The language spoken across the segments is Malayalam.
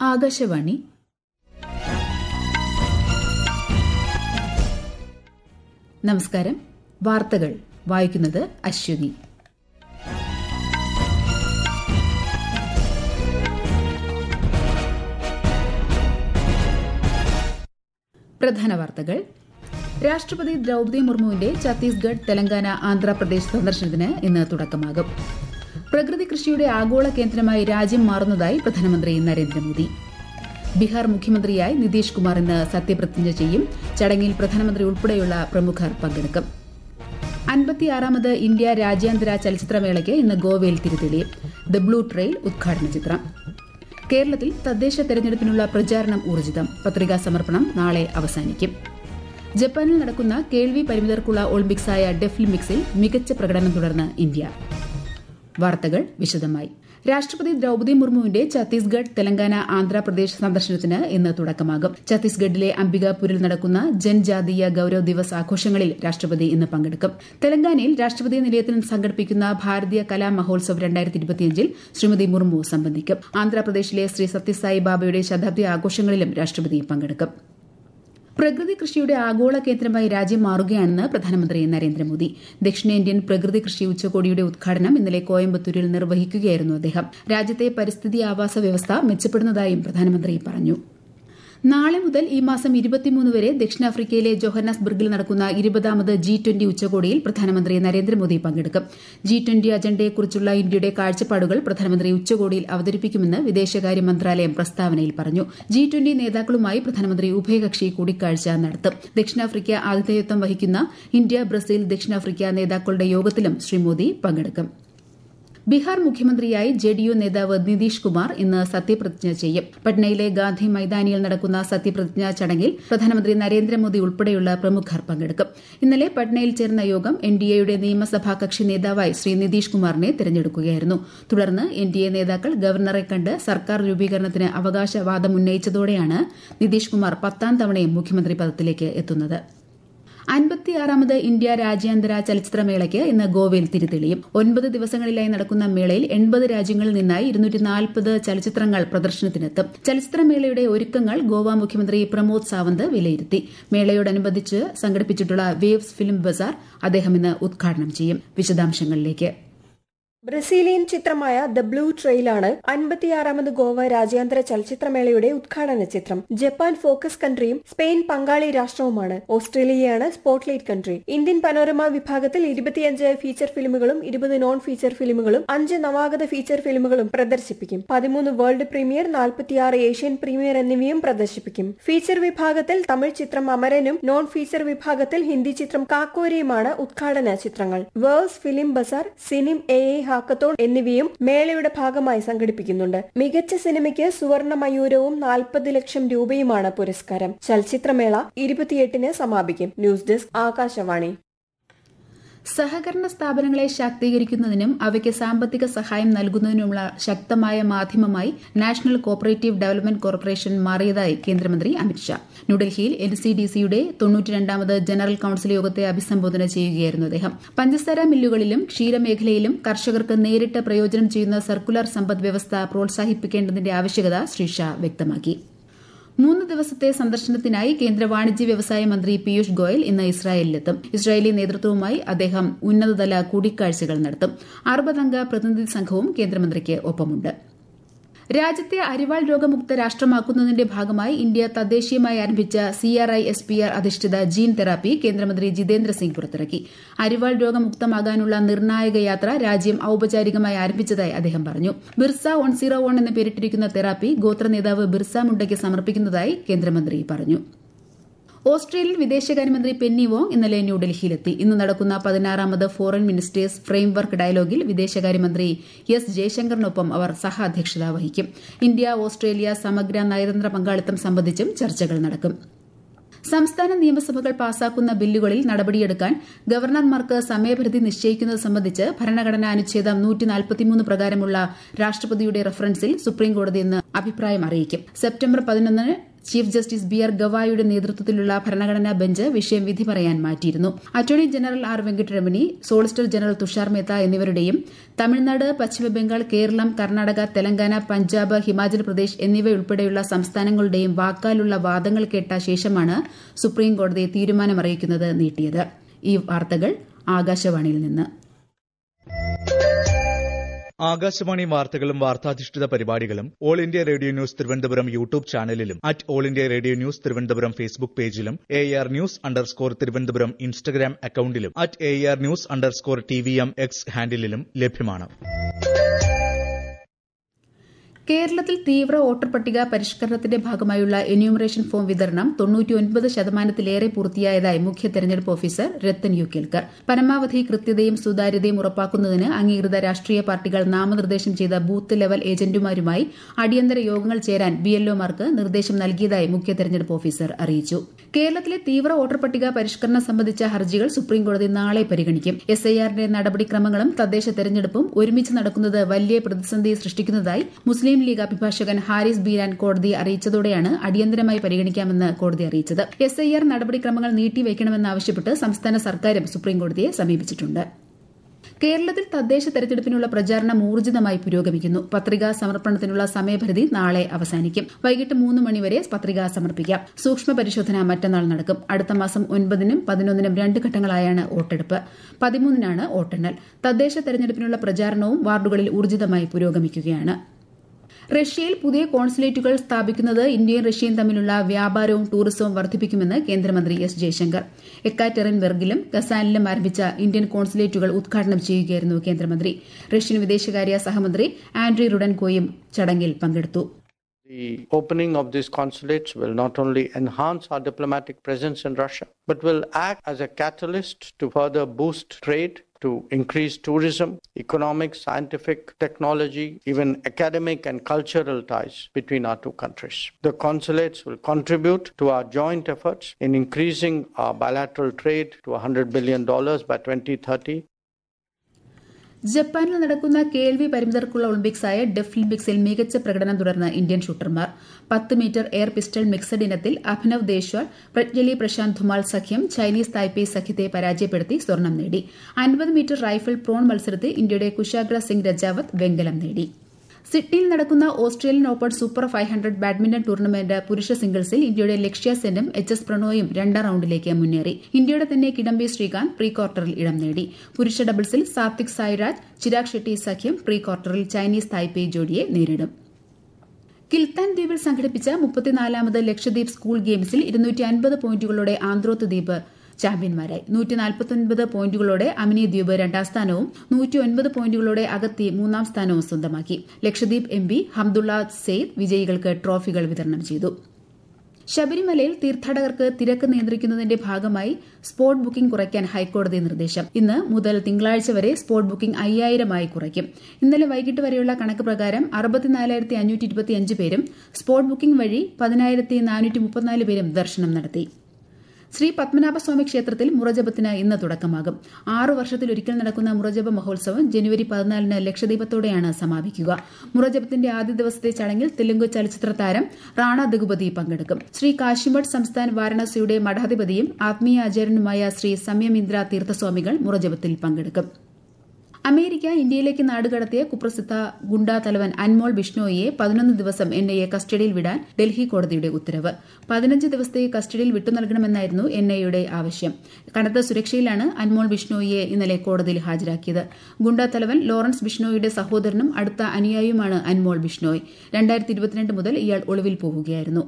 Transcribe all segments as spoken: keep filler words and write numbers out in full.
ആകാശവാണി. നമസ്കാരം. വാർത്തകൾ വായിക്കുന്നത് അശ്വതി. പ്രധാന വാർത്തകൾ. രാഷ്ട്രപതി ദ്രൌപദി മുർമുവിന്റെ ഛത്തീസ്ഗഡ്, തെലങ്കാന, ആന്ധ്രാപ്രദേശ് സന്ദർശനത്തിന് ഇന്ന് തുടക്കമാകും. പ്രകൃതി കൃഷിയുടെ ആഗോള കേന്ദ്രമായി രാജ്യം മാറുന്നതായി പ്രധാനമന്ത്രി നരേന്ദ്രമോദി. ബീഹാർ മുഖ്യമന്ത്രിയായി നിതീഷ് കുമാർ ഇന്ന് സത്യപ്രതിജ്ഞ ചെയ്യും. ചടങ്ങിൽ പ്രധാനമന്ത്രി ഉൾപ്പെടെയുള്ള പ്രമുഖർ പങ്കെടുക്കും. അൻപത്തിയാറാമത് ഇന്ത്യ രാജ്യാന്തര ചലച്ചിത്രമേളയ്ക്ക് ഇന്ന് ഗോവയിൽ തിരിതെളിയും. ദ ബ്ലൂ ട്രെയിൽ ഉദ്ഘാടന ചിത്രം. കേരളത്തിൽ തദ്ദേശ തെരഞ്ഞെടുപ്പിനുള്ള പ്രചാരണം ഊർജിതം. പത്രികാ സമർപ്പണം നാളെ അവസാനിക്കും. ജപ്പാനിൽ നടക്കുന്ന കേൾവി പരിമിതർക്കുള്ള ഒളിമ്പിക്സായ ഡെഫ്ലിമിക്സിൽ മികച്ച പ്രകടനം തുടർന്ന് ഇന്ത്യ. വാർത്തകൾ വിശദമായി. രാഷ്ട്രപതി ദ്രൌപദി മുർമുവിന്റെ ഛത്തീസ്ഗഡ്, തെലങ്കാന, ആന്ധ്രാപ്രദേശ് സന്ദർശനത്തിന് ഇന്ന് തുടക്കമാകും. ഛത്തീസ്ഗഡിലെ അംബികാപൂരിൽ നടക്കുന്ന ജൻജാതീയ ഗൌരവ് ദിവസ് ആഘോഷങ്ങളിൽ രാഷ്ട്രപതി ഇന്ന് പങ്കെടുക്കും. തെലങ്കാനയിൽ രാഷ്ട്രപതി നിലയത്തിൽ സംഘടിപ്പിക്കുന്ന ഭാരതീയ കലാ മഹോത്സവ് രണ്ടായിരത്തി ഇരുപത്തിയഞ്ചിൽ ശ്രീമതി മുർമു സംബന്ധിക്കും. ആന്ധ്രാപ്രദേശിലെ ശ്രീ സത്യസായി ബാബയുടെ ശതാബ്ദി ആഘോഷങ്ങളിലും രാഷ്ട്രപതി പങ്കെടുക്കും. പ്രകൃതി കൃഷിയുടെ ആഗോള കേന്ദ്രമായി രാജ്യം മാറുകയാണെന്ന് പ്രധാനമന്ത്രി നരേന്ദ്രമോദി. ദക്ഷിണേന്ത്യൻ പ്രകൃതി കൃഷി ഉച്ചകോടിയുടെ ഉദ്ഘാടനം ഇന്നലെ കോയമ്പത്തൂരിൽ നിർവഹിക്കുകയായിരുന്നു അദ്ദേഹം. രാജ്യത്തെ പരിസ്ഥിതി ആവാസ വ്യവസ്ഥ മെച്ചപ്പെടുന്നതായും പ്രധാനമന്ത്രി പറഞ്ഞു. നാളെ മുതൽ ഈ മാസം ഇരുപത്തിമൂന്ന് വരെ ദക്ഷിണാഫ്രിക്കയിലെ ജോഹന്നാസ്ബർഗിൽ നടക്കുന്ന ഇരുപതാമത് ജി ട്വന്റി ഉച്ചകോടിയിൽ പ്രധാനമന്ത്രി നരേന്ദ്രമോദി പങ്കെടുക്കും. ജി ട്വന്റി അജണ്ടയെക്കുറിച്ചുള്ള ഇന്ത്യയുടെ കാഴ്ചപ്പാടുകൾ പ്രധാനമന്ത്രി ഉച്ചകോടിയിൽ അവതരിപ്പിക്കുമെന്ന് വിദേശകാര്യ മന്ത്രാലയം പ്രസ്താവനയിൽ പറഞ്ഞു. ജി ട്വന്റി നേതാക്കളുമായി പ്രധാനമന്ത്രി ഉഭയകക്ഷി കൂടിക്കാഴ്ച നടത്തും. ദക്ഷിണാഫ്രിക്ക ആതിഥേയത്വം വഹിക്കുന്ന ഇന്ത്യ, ബ്രസീൽ, ദക്ഷിണാഫ്രിക്ക നേതാക്കളുടെ യോഗത്തിലും ശ്രീ മോദി പങ്കെടുക്കും. ബീഹാർ മുഖ്യമന്ത്രിയായി ജെഡിയു നേതാവ് നിതീഷ് കുമാർ ഇന്ന് സത്യപ്രതിജ്ഞ ചെയ്യും. പട്നയിലെ ഗാന്ധി മൈതാനിയിൽ നടക്കുന്ന സത്യപ്രതിജ്ഞാ ചടങ്ങിൽ പ്രധാനമന്ത്രി നരേന്ദ്രമോദി ഉൾപ്പെടെയുള്ള പ്രമുഖർ പങ്കെടുക്കും. ഇന്നലെ പട്നയിൽ ചേർന്ന യോഗം എൻ ഡി എയുടെ നിയമസഭാ കക്ഷി നേതാവായി ശ്രീ നിതീഷ് കുമാറിനെ തെരഞ്ഞെടുക്കുകയായിരുന്നു. തുടർന്ന് എൻ ഡി എ നേതാക്കൾ ഗവർണറെ കണ്ട് സർക്കാർ രൂപീകരണത്തിന് അവകാശവാദമുന്നയിച്ചതോടെയാണ് നിതീഷ് കുമാർ പത്താം തവണയും മുഖ്യമന്ത്രി പദത്തിലേക്ക് എത്തുന്നത്. അൻപത്തിയാറാമത് ഇന്ത്യ രാജ്യാന്തര ചലച്ചിത്രമേളയ്ക്ക് ഇന്ന് ഗോവയിൽ തിരിതെളിയും. ഒൻപത് ദിവസങ്ങളിലായി നടക്കുന്ന മേളയിൽ എൺപത് രാജ്യങ്ങളിൽ നിന്നായി ഇരുന്നൂറ്റി നാൽപ്പത് ചലച്ചിത്രങ്ങൾ പ്രദർശനത്തിനെത്തും. ചലച്ചിത്രമേളയുടെ ഒരുക്കങ്ങൾ ഗോവ മുഖ്യമന്ത്രി പ്രമോദ് സാവന്ത് വിലയിരുത്തി. മേളയോടനുബന്ധിച്ച് സംഘടിപ്പിച്ചിട്ടുള്ള വേവ്സ് ഫിലിം ബസാർ അദ്ദേഹം ഇന്ന് ഉദ്ഘാടനം ചെയ്യും. വിശദാംശങ്ങളിലേക്ക്. ബ്രസീലിയൻ ചിത്രമായ ദ ബ്ലൂ ട്രെയിലാണ് അൻപത്തിയാറാമത് ഗോവ രാജ്യാന്തര ചലച്ചിത്രമേളയുടെ ഉദ്ഘാടന ചിത്രം. ജപ്പാൻ ഫോക്കസ് കൺട്രിയും സ്പെയിൻ പങ്കാളി രാഷ്ട്രവുമാണ്. ഓസ്ട്രേലിയയാണ് സ്പോട്ട്ലൈറ്റ് കൺട്രി. ഇന്ത്യൻ പനോരമ വിഭാഗത്തിൽ ഇരുപത്തിയഞ്ച് ഫീച്ചർ ഫിലിമുകളും ഇരുപത് നോൺ ഫീച്ചർ ഫിലിമുകളും അഞ്ച് നവാഗത ഫീച്ചർ ഫിലിമുകളും പ്രദർശിപ്പിക്കും. പതിമൂന്ന് വേൾഡ് പ്രീമിയർ, നാൽപ്പത്തിയാറ് ഏഷ്യൻ പ്രീമിയർ എന്നിവയും പ്രദർശിപ്പിക്കും. ഫീച്ചർ വിഭാഗത്തിൽ തമിഴ് ചിത്രം അമരനും നോൺ ഫീച്ചർ വിഭാഗത്തിൽ ഹിന്ദി ചിത്രം കാക്കോരിയുമാണ് ഉദ്ഘാടന ചിത്രങ്ങൾ. Waves film bazaar, cinema hackathon എന്നിവയും മേളയുടെ ഭാഗമായി സംഘടിപ്പിക്കുന്നുണ്ട്. മികച്ച സിനിമയ്ക്ക് സുവർണ മയൂരവും നാൽപ്പത് ലക്ഷം രൂപയുമാണ് പുരസ്കാരം. ചലച്ചിത്രമേള ഇരുപത്തിയെട്ടിന് സമാപിക്കും. News desk Akashvani. സഹകരണ സ്ഥാപനങ്ങളെ ശാക്തീകരിക്കുന്നതിനും അവയ്ക്ക് സാമ്പത്തിക സഹായം നൽകുന്നതിനുമുള്ള ശക്തമായ മാധ്യമമായി നാഷണൽ കോഓപ്പറേറ്റീവ് ഡെവലപ്മെന്റ് കോർപ്പറേഷൻ മാറിയതായി കേന്ദ്രമന്ത്രി അമിത്ഷാ. ന്യൂഡൽഹിയിൽ എൻ സി ഡി സിയുടെ തൊണ്ണൂറ്റിരണ്ടാമത് ജനറൽ കൌൺസിൽ യോഗത്തെ അഭിസംബോധന ചെയ്യുകയായിരുന്നു അദ്ദേഹം. പഞ്ചസാര മില്ലുകളിലും ക്ഷീരമേഖലയിലും കർഷകർക്ക് നേരിട്ട് പ്രയോജനം ചെയ്യുന്ന സർക്കുലർ സമ്പദ് വ്യവസ്ഥ പ്രോത്സാഹിപ്പിക്കേണ്ടതിന്റെ ആവശ്യകത ശ്രീ ഷാ വ്യക്തമാക്കി. മൂന്ന് ദിവസത്തെ സന്ദർശനത്തിനായി കേന്ദ്ര വാണിജ്യ വ്യവസായ മന്ത്രി പീയൂഷ് ഗോയൽ ഇന്ന് ഇസ്രായേലിലെത്തും. ഇസ്രായേലി നേതൃത്വവുമായി അദ്ദേഹം ഉന്നതതല കൂടിക്കാഴ്ചകൾ നടത്തും. അറുപതംഗ പ്രതിനിധി സംഘവും കേന്ദ്രമന്ത്രിക്ക് ഒപ്പമുണ്ട്. രാജ്യത്തെ അരിവാൾ രോഗമുക്ത രാഷ്ട്രമാക്കുന്നതിന്റെ ഭാഗമായി ഇന്ത്യ തദ്ദേശീയമായി ആരംഭിച്ച C R I S P R അധിഷ്ഠിത ജീൻ തെറാപ്പി കേന്ദ്രമന്ത്രി ജിതേന്ദ്ര സിംഗ് പുറത്തിറക്കി. അരിവാൾ രോഗമുക്തമാകാനുള്ള നിർണായക യാത്ര രാജ്യം ഔപചാരികമായി ആരംഭിച്ചതായി അദ്ദേഹം പറഞ്ഞു. ബിർസ വൺ സീറോ വൺ എന്ന് പേരിട്ടിരിക്കുന്ന തെറാപ്പി ഗോത്ര നേതാവ് ബിർസ മുണ്ടയ്ക്ക് സമർപ്പിക്കുന്നതായി കേന്ദ്രമന്ത്രി പറഞ്ഞു. ഓസ്ട്രേലിയൻ വിദേശകാര്യമന്ത്രി പെന്നി വോങ് ഇന്നലെ ന്യൂഡൽഹിയിലെത്തി. ഇന്ന് നടക്കുന്ന പതിനാറാമത് ഫോറിൻ മിനിസ്റ്റേഴ്സ് ഫ്രെയിംവർക്ക് ഡയലോഗിൽ വിദേശകാര്യമന്ത്രി എസ് ജയശങ്കറിനൊപ്പം അവർ സഹാധ്യക്ഷത വഹിക്കും. ഇന്ത്യ ഓസ്ട്രേലിയ സമഗ്ര നയതന്ത്ര പങ്കാളിത്തം സംബന്ധിച്ചും ചർച്ചകൾ നടക്കും. സംസ്ഥാന നിയമസഭകൾ പാസാക്കുന്ന ബില്ലുകളിൽ നടപടിയെടുക്കാൻ ഗവർണർമാർക്ക് സമയപരിധി നിശ്ചയിക്കുന്നത് സംബന്ധിച്ച് ഭരണഘടനാ അനുച്ഛേദം നൂറ്റി നാൽപ്പത്തിമൂന്ന് പ്രകാരമുള്ള രാഷ്ട്രപതിയുടെ റഫറൻസിൽ സുപ്രീംകോടതി ഇന്ന് അഭിപ്രായം അറിയിക്കും. സെപ്റ്റംബർ പതിനൊന്നിന് ചീഫ് ജസ്റ്റിസ് ബി ആർ ഗവായിയുടെ നേതൃത്വത്തിലുള്ള ഭരണഘടനാ ബെഞ്ച് വിഷയം വിധി പറയാൻ മാറ്റിയിരുന്നു. Attorney general R Venkataramani, solicitor general Tushar Mehta എന്നിവരുടെയും തമിഴ്നാട്, പശ്ചിമബംഗാൾ, കേരളം, കർണാടക, തെലങ്കാന, പഞ്ചാബ്, ഹിമാചൽ പ്രദേശ് എന്നിവയുൾപ്പെടെയുള്ള സംസ്ഥാനങ്ങളുടെയും വാക്കാലുള്ള വാദങ്ങൾ കേട്ട ശേഷമാണ് സുപ്രീംകോടതി തീരുമാനമറിയിക്കുന്നത് നീട്ടിയത്. ഈ വാർത്തകൾ ആകാശവാണിയിൽ നിന്ന്. ആകാശവാണി വാർത്തകളും വാർത്താധിഷ്ഠിത പരിപാടികളും all India radio news Thiruvananthapuram YouTube ചാനലിലും at all India radio news Thiruvananthapuram Facebook പേജിലും A R news underscore Thiruvananthapuram Instagram അക്കൌണ്ടിലും at A R news underscore T V M X ഹാൻഡിലും ലഭ്യമാണ്. കേരളത്തിൽ തീവ്ര വോട്ടർ പട്ടിക പരിഷ്കരണത്തിന്റെ ഭാഗമായുള്ള എന്യൂമറേഷൻ ഫോം വിതരണം തൊണ്ണൂറ്റിയൊൻപത് ശതമാനത്തിലേറെ പൂർത്തിയായതായി മുഖ്യ തെരഞ്ഞെടുപ്പ് ഓഫീസർ രത്തൻ യു കേൽക്കർ. പരമാവധി കൃത്യതയും സുതാര്യതയും ഉറപ്പാക്കുന്നതിന് അംഗീകൃത രാഷ്ട്രീയ പാർട്ടികൾ നാമനിർദ്ദേശം ചെയ്ത ബൂത്ത് ലെവൽ ഏജന്റുമാരുമായി അടിയന്തര യോഗങ്ങൾ ചേരാൻ ബിഎൽഒമാർക്ക് നിർദ്ദേശം നൽകിയതായി മുഖ്യ തെരഞ്ഞെടുപ്പ് ഓഫീസർ അറിയിച്ചു. കേരളത്തിലെ തീവ്ര വോട്ടർ പട്ടിക പരിഷ്കരണം സംബന്ധിച്ച ഹർജികൾ സുപ്രീംകോടതി നാളെ പരിഗണിക്കും. എസ് ഐ ആറിന്റെ നടപടിക്രമങ്ങളും തദ്ദേശ തെരഞ്ഞെടുപ്പും ഒരുമിച്ച് നടക്കുന്നത് വലിയ പ്രതിസന്ധി സൃഷ്ടിക്കുന്നതായി മുസ്ലിം ലീഗ് അഭിഭാഷകൻ ഹാരിസ് ബീരാൻ കോടതിയെ അറിയിച്ചതോടെയാണ് അടിയന്തരമായി പരിഗണിക്കാമെന്ന് കോടതി അറിയിച്ചത്. എസ് ഐ ആർ നടപടിക്രമങ്ങൾ നീട്ടിവയ്ക്കണമെന്നാവശ്യപ്പെട്ട് സംസ്ഥാന സർക്കാരും സുപ്രീംകോടതിയെ സമീപിച്ചിട്ടുണ്ട്. കേരളത്തിൽ തദ്ദേശ തെരഞ്ഞെടുപ്പിനുള്ള പ്രചാരണം ഊർജിതമായി പുരോഗമിക്കുന്നു. പത്രികാ സമർപ്പണത്തിനുള്ള സമയപരിധി നാളെ അവസാനിക്കും. വൈകിട്ട് മൂന്ന് മണിവരെ പത്രിക സമർപ്പിക്കാം. സൂക്ഷ്മ പരിശോധന മറ്റന്നാൾ നടക്കും. അടുത്ത മാസം ഒൻപതിനും പതിനൊന്നിനും രണ്ട് ഘട്ടങ്ങളായാണ് വോട്ടെടുപ്പ്. പതിമൂന്നിനാണ് വോട്ടെണ്ണൽ. തദ്ദേശ തെരഞ്ഞെടുപ്പിനുള്ള പ്രചാരണവും വാർഡുകളിൽ ഊർജിതമായി പുരോഗമിക്കുകയാണ്. റഷ്യയിൽ പുതിയ കോൺസുലേറ്റുകൾ സ്ഥാപിക്കുന്നത് ഇന്ത്യയും റഷ്യയും തമ്മിലുള്ള വ്യാപാരവും ടൂറിസവും വർദ്ധിപ്പിക്കുമെന്ന് കേന്ദ്രമന്ത്രി എസ് ജയശങ്കർ. എക്കാറ്റെറിൻബർഗിലും കസാനിലും ആരംഭിച്ച ഇന്ത്യൻ കോൺസുലേറ്റുകൾ ഉദ്ഘാടനം ചെയ്യുകയായിരുന്നു കേന്ദ്രമന്ത്രി. റഷ്യൻ വിദേശകാര്യ സഹമന്ത്രി ആൻഡ്രി റുഡൻകോയും ചടങ്ങിൽ പങ്കെടുത്തു. The opening of these consulates will not only enhance our diplomatic presence in Russia, but will act as a catalyst to further boost trade, to increase tourism, economic, scientific, technology, even academic and cultural ties between our two countries. The consulates will contribute to our joint efforts in increasing our bilateral trade to one hundred billion dollars by twenty thirty. ജപ്പാനിൽ നടക്കുന്ന കേൾവി പരിമിതർക്കുള്ള ഒളിമ്പിക്സായ ഡെഫ്ലിമ്പിക്സിൽ മികച്ച പ്രകടനം തുടർന്ന് ഇന്ത്യൻ ഷൂട്ടർമാർ. പത്ത് മീറ്റർ എയർ പിസ്റ്റൾ മിക്സഡ് ഇനത്തിൽ അഭിനവ് ദേശ്വാൾ, പ്രജ്ഞലി പ്രശാന്ത് ധുമാൽ സഖ്യം ചൈനീസ് തായ്പേയ് സഖ്യത്തെ പരാജയപ്പെടുത്തി സ്വർണം നേടി. അൻപത് മീറ്റർ റൈഫിൾ പ്രോൺ മത്സരത്തിൽ ഇന്ത്യയുടെ കുശാഗ്ര സിംഗ് രജാവത്ത് വെങ്കലം നേടി. സിഡ്നിയിൽ നടക്കുന്ന Australian open super five hundred badminton tournament പുരുഷ സിംഗിൾസിൽ ഇന്ത്യയുടെ ലക്ഷ്യ സെന്നും എച്ച് എസ് പ്രണോയും രണ്ടാം റൌണ്ടിലേക്ക് മുന്നേറി. ഇന്ത്യയുടെ തന്നെ കിഡംബി ശ്രീകാന്ത് പ്രീ ക്വാർട്ടറിൽ ഇടം നേടി. പുരുഷ ഡബിൾസിൽ സാത്വിക് സായ്രാജ്, ചിരാഗ് ഷെട്ടി സഖ്യം പ്രീ ക്വാർട്ടറിൽ ചൈനീസ് തായ്പേയ് ജോഡിയെ നേരിടും. കിൽത്താൻ ദ്വീപിൽ സംഘടിപ്പിച്ച മുപ്പത്തിനാലാമത് ലക്ഷദ്വീപ് സ്കൂൾ ഗെയിംസിൽ ഇരുന്നൂറ്റി അൻപത് പോയിന്റുകളോടെ ആന്ത്രോത്ത് ദ്വീപ് ചാമ്പ്യന്മാരായി. നൂറ്റി നാൽപ്പത്തൊൻപത് പോയിന്റുകളോടെ അമിനി ദ്വീപ് രണ്ടാം സ്ഥാനവും നൂറ്റി ഒൻപത് പോയിന്റുകളോടെ അഗത്തി മൂന്നാം സ്ഥാനവും സ്വന്തമാക്കി. ലക്ഷദ്വീപ് എം പി ഹംദുള്ള സെയ്ദ് വിജയികൾക്ക് ട്രോഫികൾ വിതരണം ചെയ്തു. ശബരിമലയിൽ തീർത്ഥാടകർക്ക് തിരക്ക് നിയന്ത്രിക്കുന്നതിന്റെ ഭാഗമായി സ്പോട്ട് ബുക്കിംഗ് കുറയ്ക്കാൻ ഹൈക്കോടതി നിർദ്ദേശം. ഇന്ന് മുതൽ തിങ്കളാഴ്ച വരെ സ്പോട്ട് ബുക്കിംഗ് അയ്യായിരമായി കുറയ്ക്കും. ഇന്നലെ വൈകിട്ട് വരെയുള്ള കണക്ക് പ്രകാരം അറുപത്തിനാലായിരത്തി അഞ്ഞൂറ്റി ഇരുപത്തിയഞ്ച് പേരും സ്പോട്ട് ബുക്കിംഗ് വഴി പതിനായിരത്തി നാനൂറ്റി മുപ്പത്തിനാല് പേരും ദർശനം നടത്തി. ശ്രീ പത്മനാഭസ്വാമി ക്ഷേത്രത്തിൽ മുറജപത്തിന് ഇന്ന് തുടക്കമാകും. ആറു വർഷത്തിലൊരിക്കൽ നടക്കുന്ന മുറജപ മഹോത്സവം ജനുവരി പതിനാലിന് ലക്ഷദീപത്തോടെയാണ് സമാപിക്കുക. മുറജപത്തിന്റെ ആദ്യ ദിവസത്തെ ചടങ്ങിൽ തെലുങ്ക് ചലച്ചിത്ര താരം റാണ ദഗുപതി പങ്കെടുക്കും. ശ്രീ കാശിമഠ് സംസ്ഥാൻ വാരണസിയുടെ മഠാധിപതിയും ആത്മീയ ആചാര്യനുമായ ശ്രീ സംയമീന്ദ്ര തീർത്ഥസ്വാമികൾ മുറജപത്തിൽ പങ്കെടുക്കും. അമേരിക്ക ഇന്ത്യയിലേക്ക് നാടുകടത്തിയ കുപ്രസിദ്ധ ഗുണ്ടാ തലവൻ അൻമോൾ ബിഷ്ണോയിയെ പതിനൊന്ന് ദിവസം എൻ ഐ എ കസ്റ്റഡിയിൽ വിടാൻ ഡൽഹി കോടതിയുടെ ഉത്തരവ്. പതിനഞ്ച് ദിവസത്തെ കസ്റ്റഡിയിൽ വിട്ടുനൽകണമെന്നായിരുന്നു എൻ ഐ എയുടെ ആവശ്യം. കനത്ത സുരക്ഷയിലാണ് അൻമോൾ ബിഷ്ണോയിയെ ഇന്നലെ കോടതിയിൽ ഹാജരാക്കിയത്. ഗുണ്ടാ തലവൻ ലോറൻസ് ബിഷ്ണോയിയുടെ സഹോദരനും അടുത്ത അനുയായിയുമാണ് അൻമോൾ ബിഷ്ണോയ്. രണ്ടായിരത്തി ഇരുപത്തിരണ്ട് മുതൽ ഇയാൾ ഒളിവിൽ പോവുകയായിരുന്നു.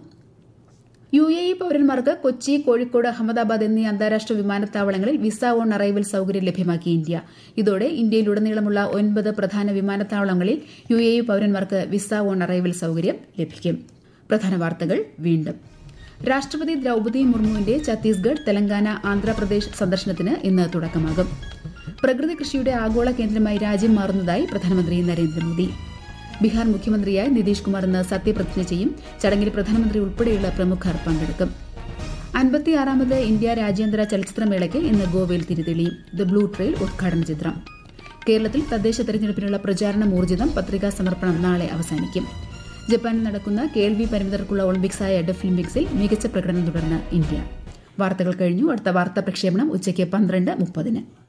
യു എ ഇ പൌരന്മാർക്ക് കൊച്ചി, കോഴിക്കോട്, അഹമ്മദാബാദ് എന്നീ അന്താരാഷ്ട്ര വിമാനത്താവളങ്ങളിൽ വിസ ഓൺ അറൈവൽ സൌകര്യം ലഭ്യമാക്കി ഇന്ത്യ. ഇതോടെ ഇന്ത്യയിലുടനീളമുള്ള ഒൻപത് പ്രധാന വിമാനത്താവളങ്ങളിൽ യു എ ഇ പൌരന്മാർക്ക് വിസ ഓൺ അറൈവൽ സൌകര്യം ലഭിക്കും. പ്രധാന വാർത്തകൾ വീണ്ടും. രാഷ്ട്രപതി ദ്രൌപദി മുർമുവിന്റെ ഛത്തീസ്ഗഡ്, തെലങ്കാന, ആന്ധ്രാപ്രദേശ് സന്ദർശനത്തിന് ഇന്ന് തുടക്കമാകും. പ്രകൃതി കൃഷിയുടെ ആഗോള കേന്ദ്രമായി രാജ്യം മാറുന്നതായി പ്രധാനമന്ത്രി നരേന്ദ്രമോദി. ബീഹാർ മുഖ്യമന്ത്രിയായി നിതീഷ് കുമാർ ഇന്ന് സത്യപ്രതിജ്ഞ ചെയ്യും. ചടങ്ങിൽ പ്രധാനമന്ത്രി ഉൾപ്പെടെയുള്ള പ്രമുഖർ പങ്കെടുക്കും. അൻപത്തിയാറാമത് ഇന്ത്യ രാജ്യാന്തര ചലച്ചിത്രമേളയ്ക്ക് ഇന്ന് ഗോവയിൽ തിരിതെളിയും. ദ ബ്ലൂ ട്രെയിൽ ഉദ്ഘാടന ചിത്രം. കേരളത്തിൽ തദ്ദേശ തെരഞ്ഞെടുപ്പിനുള്ള പ്രചാരണം ഊർജിതം. പത്രികാ സമർപ്പണം നാളെ അവസാനിക്കും. ജപ്പാനിൽ നടക്കുന്ന കേൾവി പരിമിതർക്കുള്ള ഒളിമ്പിക്സായ ഡെഫ്ലിമ്പിക്സിൽ മികച്ച പ്രകടനം തുടർന്ന് ഇന്ത്യ. വാർത്തകൾ കഴിഞ്ഞു. അടുത്ത വാർത്താ പ്രക്ഷേപണം ഉച്ചയ്ക്ക് പന്ത്രണ്ട് മുപ്പതിന്.